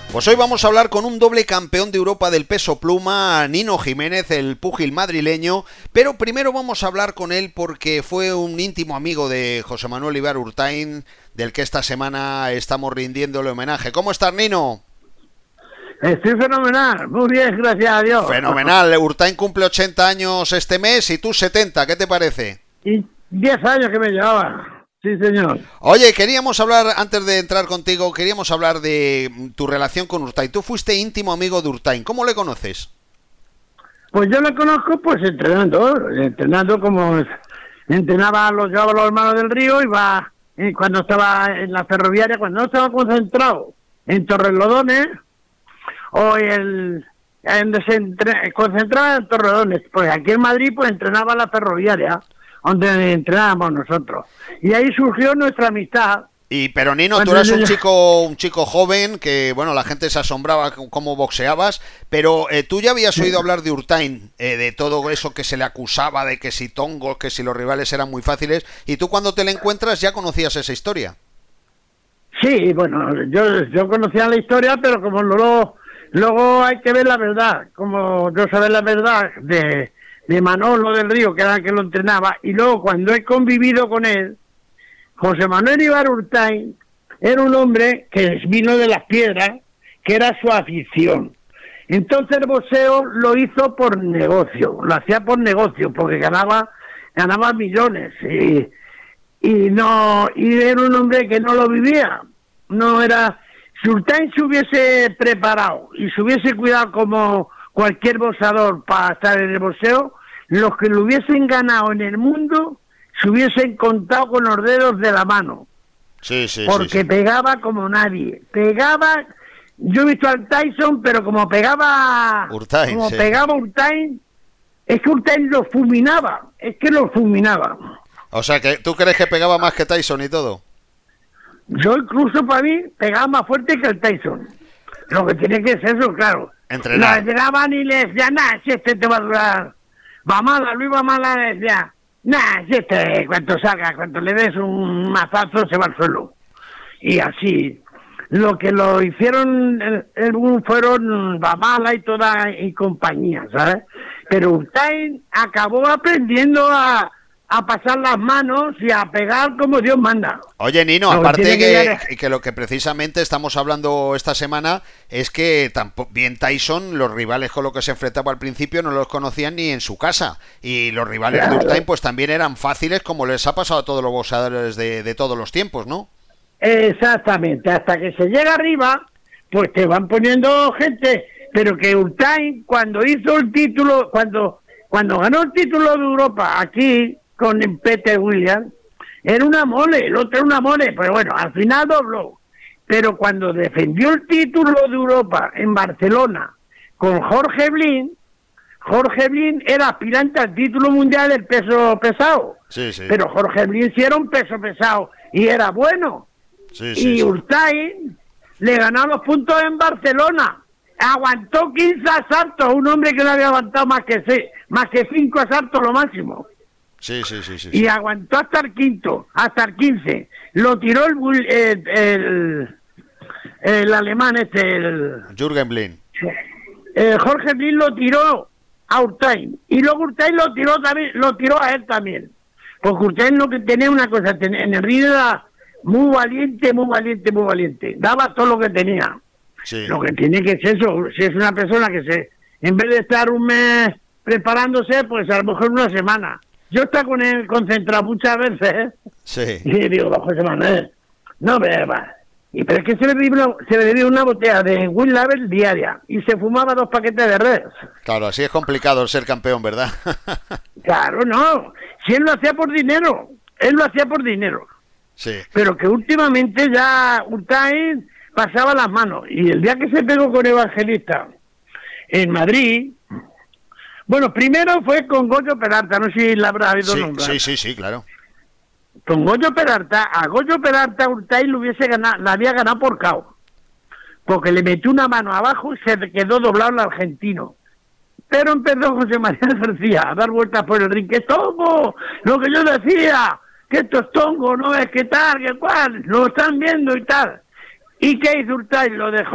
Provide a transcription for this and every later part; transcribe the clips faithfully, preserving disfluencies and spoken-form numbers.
Pues hoy vamos a hablar con un doble campeón de Europa del peso pluma, Nino Jiménez, el púgil madrileño, pero primero vamos a hablar con él porque fue un íntimo amigo de José Manuel Ibarurtain, del que esta semana estamos rindiéndole homenaje. ¿Cómo estás, Nino? Estoy fenomenal, muy bien, gracias a Dios. Fenomenal, Urtain cumple ochenta años este mes y tú setenta, ¿qué te parece? Y diez años que me llevaba. Sí, señor. Oye, queríamos hablar, antes de entrar contigo, queríamos hablar de tu relación con Urtain. Tú fuiste íntimo amigo de Urtain. ¿Cómo le conoces? Pues yo le conozco pues entrenando, entrenando como entrenaba, los llevaba los hermanos del Río, iba y cuando estaba en la ferroviaria, cuando no estaba concentrado en Torrelodones, o el en se entre, concentraba en Torrelodones, pues aquí en Madrid pues entrenaba la ferroviaria, donde entrenábamos nosotros. Y ahí surgió nuestra amistad. Y pero Nino, tú eras un chico un chico joven que, bueno, la gente se asombraba cómo boxeabas, pero eh, tú ya habías oído hablar de Urtain, eh, de todo eso que se le acusaba, de que si tongos, que si los rivales eran muy fáciles, y tú cuando te le encuentras ya conocías esa historia. Sí, bueno, yo, yo conocía la historia, pero como luego, luego hay que ver la verdad, como yo sabía la verdad de... de Manolo del Río, que era el que lo entrenaba, y luego cuando he convivido con él, José Manuel Ibarurtain era un hombre que vino de las piedras, que era su afición. Entonces el boxeo lo hizo por negocio, lo hacía por negocio, porque ganaba ganaba millones, y, y no y era un hombre que no lo vivía, no era... Si Urtain se hubiese preparado y se hubiese cuidado como cualquier boxeador para estar en el boxeo, los que lo hubiesen ganado en el mundo se hubiesen contado con los dedos de la mano. Sí, sí, porque sí, sí. Pegaba como nadie. Pegaba, yo he visto al Tyson, pero como pegaba Urtain, como sí. pegaba Urtain, es que Urtain lo fulminaba, es que lo fulminaba. O sea, que tú crees que pegaba más que Tyson y todo. Yo incluso para mí pegaba más fuerte que el Tyson. Lo que tiene que ser eso, claro. Entrenar. Lo llegaban y le decían, nah, si este te va a durar. Va mala, Luis va mala, le decía, nah, si este, cuando salga, cuando le des un mazazo, se va al suelo. Y así, lo que lo hicieron eh, fueron Bamala y toda y compañía, ¿sabes? Pero Urtain acabó aprendiendo a, a pasar las manos y a pegar como Dios manda. Oye, Nino, Lo aparte que, que, que, que lo que precisamente estamos hablando esta semana es que tampoco, bien Tyson, los rivales con los que se enfrentaba al principio no los conocían ni en su casa. Y los rivales claro. de Urtain pues también eran fáciles, como les ha pasado a todos los boxeadores de, de todos los tiempos, ¿no? Exactamente, hasta que se llega arriba, pues te van poniendo gente. Pero que Urtain, cuando hizo el título, cuando, cuando ganó el título de Europa aquí con Peter Williams, era una mole, el otro era una mole, pero bueno, al final dobló. Pero cuando defendió el título de Europa en Barcelona con Jorge Blin, Jorge Blin era aspirante al título mundial del peso pesado. Sí, sí. Pero Jorge Blin sí era un peso pesado y era bueno. Sí, sí, y sí. Urtain le ganó los puntos en Barcelona. Aguantó quince asaltos, un hombre que no había aguantado más que seis, más que cinco asaltos lo máximo. Sí, sí, sí, sí, y sí. aguantó hasta el quinto, hasta el quince. Lo tiró el el, el, el alemán este, el Jürgen Blin. El Jorge Blin lo tiró a Urtain y luego Urtain lo tiró también, lo tiró a él también. Porque Urtain lo que tenía una cosa, en el río era muy valiente, muy valiente, muy valiente. Daba todo lo que tenía. Sí. Lo que tiene que ser eso, si es una persona que se, en vez de estar un mes preparándose, pues a lo mejor una semana. Yo estoy con él concentrado muchas veces, ¿eh? Sí. Y digo, bajo semana, ¿eh? No beba. Y pero es que se le bebía una, se le bebía una botella de Will Label diaria y se fumaba dos paquetes de Red. Claro, así es complicado ser campeón, ¿verdad? Claro, no. Si él lo hacía por dinero, él lo hacía por dinero. Sí. Pero que últimamente ya Urtain pasaba las manos. Y el día que se pegó con Evangelista en Madrid, bueno, primero fue con Goyo Peralta, no sé si la habrá oído sí, nombrar. Sí, sí, sí, claro. Con Goyo Peralta, a Goyo Peralta Urtain lo hubiese ganado, la había ganado por K O. Porque le metió una mano abajo y se quedó doblado el argentino. Pero empezó José María García a dar vueltas por el ring. ¡Que tongo! Lo que yo decía, que esto es tongo, no es que tal, que cual, lo están viendo y tal. ¿Y qué hizo Urtain? Lo dejó.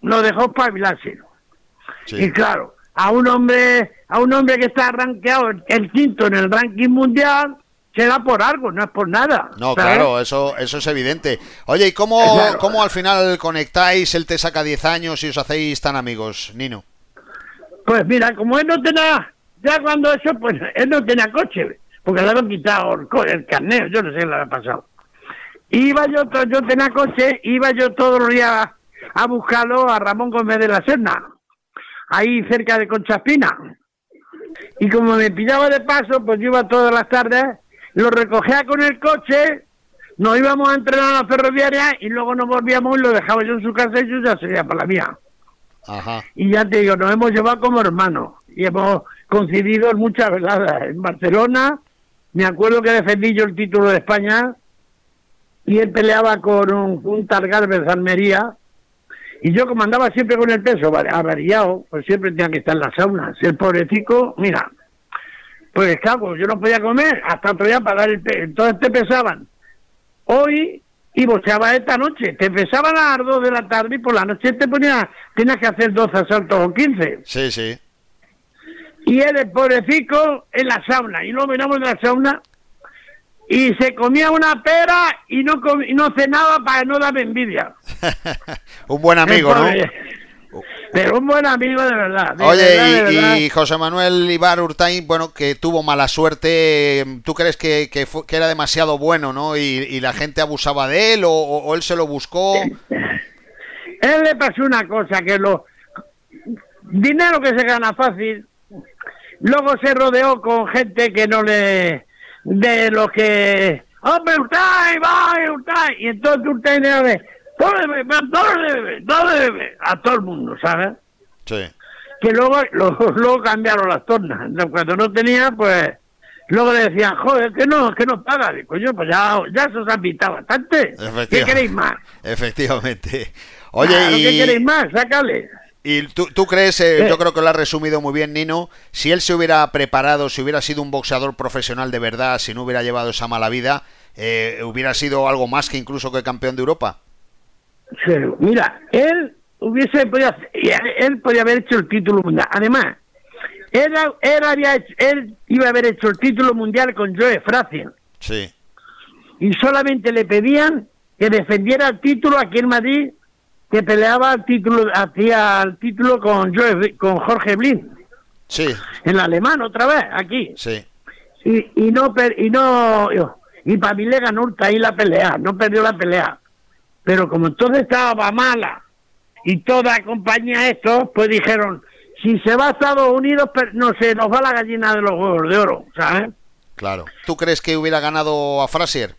lo dejó espabilarse. Sí. Y claro, a un hombre, a un hombre que está rankeado el quinto en el ranking mundial, será por algo, no es por nada. No, ¿sabes? claro, eso eso es evidente. Oye, ¿y cómo, Claro. cómo al final conectáis? Él te saca diez años y os hacéis tan amigos, Nino. Pues mira, como él no tenía, ya cuando eso, pues él no tenía coche, porque le habían quitado el, co- el carneo, yo no sé qué le había pasado. Iba yo, to- yo tenía coche, iba yo todos los días a buscarlo a Ramón Gómez de la Serna, ahí cerca de Concha Espina. Y como me pillaba de paso, pues yo iba todas las tardes, lo recogía con el coche, nos íbamos a entrenar a la ferroviaria y luego nos volvíamos y lo dejaba yo en su casa y yo ya seguía para la mía. Ajá. Y ya te digo, nos hemos llevado como hermanos y hemos coincidido en muchas veladas. En Barcelona, me acuerdo que defendí yo el título de España y él peleaba con un, un tal Galvez de Almería y yo como andaba siempre con el peso averiado, pues siempre tenía que estar en las saunas. El pobrecito, mira, pues claro, yo no podía comer hasta otro día para dar el peso. Entonces te pesaban hoy y boxeaba esta noche. Te pesaban a las dos de la tarde y por la noche te ponía, tenías que hacer doce asaltos o quince. Sí, sí. Y él, el pobrecito, en la sauna. Y luego miramos en la sauna y se comía una pera y no com- y no cenaba para no darme envidia. Un buen amigo, El ¿no? pobre. Pero un buen amigo de verdad. De Oye, verdad, de y, verdad. y José Manuel Ibar Urtain, bueno, que tuvo mala suerte, ¿tú crees que, que, fue- que era demasiado bueno, ¿no? Y, y la gente abusaba de él o, o- o él se lo buscó. Él le pasó una cosa, que lo dinero que se gana fácil, luego se rodeó con gente que no le, de los que, hombre, Urtain, va, Urtain, y entonces Urtain era de, todo le bebe, todo le bebe, todo le bebe, a todo el mundo, ¿sabes? Sí. Que luego, luego, luego cambiaron las tornas. Entonces, cuando no tenía, pues, luego le decían, joder, que no, que no paga. Digo, coño, pues ya, ya se os ha invitado bastante. ¿Qué Efectiva- queréis más? Efectivamente. Oye, Claro, ¿qué y, queréis más? Sácale. y tú, tú crees, eh, Eh. yo creo que lo has resumido muy bien, Nino, si él se hubiera preparado, si hubiera sido un boxeador profesional de verdad, si no hubiera llevado esa mala vida, eh, hubiera sido algo más que incluso que campeón de Europa. Sí, mira, él hubiese podido hacer- él, él podía haber hecho el título mundial. Además, él, él había hecho- él iba a haber hecho el título mundial con Joe Frazier Sí. y solamente le pedían que defendiera el título aquí en Madrid, que peleaba el título, hacía el título con Joe, con Jorge Blin, Sí, el alemán otra vez aquí. sí. Y, y no per- y no y para mí le ganó ahí la pelea, no perdió la pelea. Pero como entonces estaba mala y toda compañía esto, pues dijeron, si se va a Estados Unidos, per- no sé, nos va la gallina de los huevos de oro, ¿sabes? Claro. ¿Tú crees que hubiera ganado a Frazier?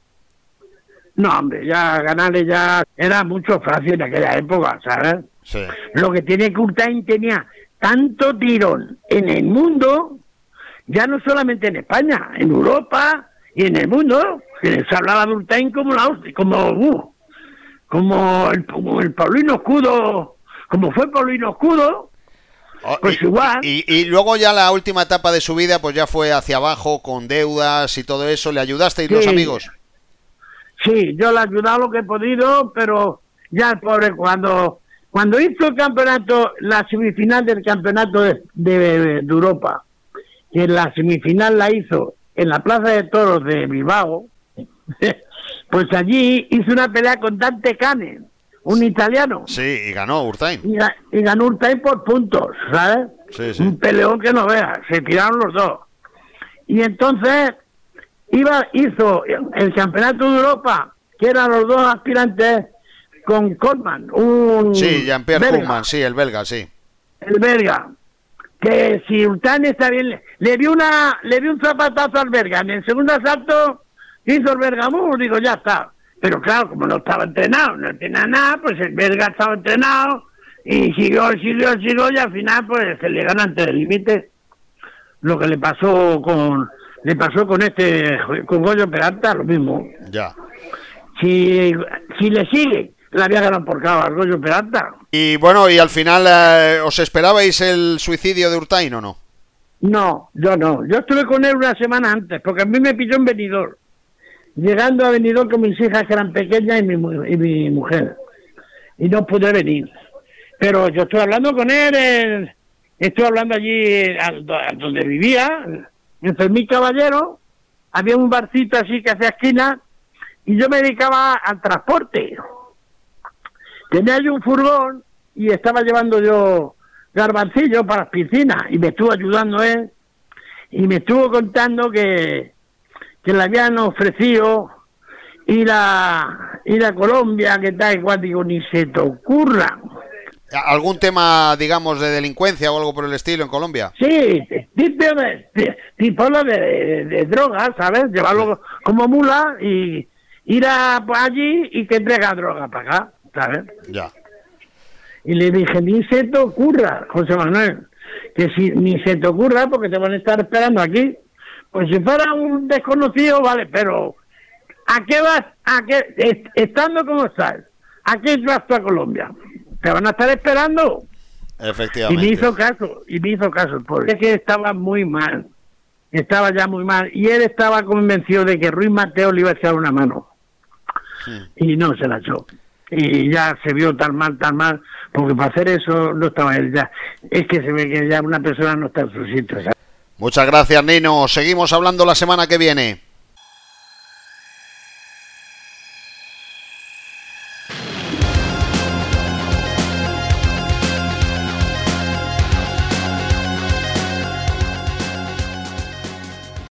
No, hombre, ya ganarle ya era mucho fácil en aquella época, ¿sabes? Sí. Lo que tiene que Urtain tenía tanto tirón en el mundo, ya no solamente en España, en Europa y en el mundo, que se hablaba de Urtain como la hostia, como uh, como el, como el Paulino Escudo, como fue Paulino Escudo, Oh, pues y, igual. Y, y luego ya la última etapa de su vida, pues ya fue hacia abajo, con deudas y todo eso. ¿Le ayudasteis los Sí. amigos? Sí, yo le he ayudado lo que he podido, pero ya el pobre cuando cuando hizo el campeonato, la semifinal del campeonato de, de, de Europa, que la semifinal la hizo en la Plaza de Toros de Bilbao, pues allí hizo una pelea con Dante Cane, un italiano, Sí, y ganó Urtain. y, ga- y ganó Urtain por puntos, ¿sabes? Sí, sí. Un peleón que no veas, se tiraron los dos. Y entonces iba hizo el campeonato de Europa, que eran los dos aspirantes, con Coleman, un Sí, Jean-Pierre belga, Koopman, sí, el belga, sí. el belga, que si Urtain está bien, le, le dio una le dio un zapatazo al belga, en el segundo asalto hizo el Bergamú, digo, ya está. Pero claro, como no estaba entrenado, no tenía nada, pues el belga estaba entrenado y siguió, siguió, siguió y al final pues se le gana ante el límite. Lo que le pasó con le pasó con este con Goyo Peralta, lo mismo. Ya. Si si le sigue, le había ganado por cabo al Goyo Peralta. Y bueno, y al final, eh, ¿os esperabais el suicidio de Urtain o no? No, yo no. Yo estuve con él una semana antes, porque a mí me pilló en Benidorm. Llegando a Benidorm con mis hijas que eran pequeñas y mi, mu- y mi mujer. Y no pude venir. Pero yo estoy hablando con él, en, estoy hablando allí al, a donde vivía, en Fermín Caballero, había un barcito así que hacía esquina, y yo me dedicaba al transporte. Tenía yo un furgón y estaba llevando yo garbancillos para las piscinas, y me estuvo ayudando él, y me estuvo contando que, que le habían ofrecido ir a, ir a Colombia, que tal, igual, digo, ni se te ocurra. ¿Algún tema, digamos, de delincuencia o algo por el estilo en Colombia? Sí, tipo de, de, tipo de, de, de drogas, ¿sabes? Llevarlo como mula y ir a pues, allí y que entrega droga para acá, ¿sabes? Ya. Y le dije, ni se te ocurra, José Manuel, que si ni se te ocurra porque te van a estar esperando aquí. Pues si fuera un desconocido, vale, pero ¿a qué vas? ¿A qué? Est estando como estás, ¿a qué vas tú a Colombia? Te van a estar esperando. Efectivamente. Y me hizo caso, y me hizo caso, porque es que estaba muy mal, estaba ya muy mal, y él estaba convencido de que Ruiz Mateo le iba a echar una mano, sí. Y no se la echó, y ya se vio tan mal, tan mal, porque para hacer eso no estaba él ya, es que se ve que ya una persona no está en su sitio, ¿sabes? Muchas gracias, Nino, seguimos hablando la semana que viene.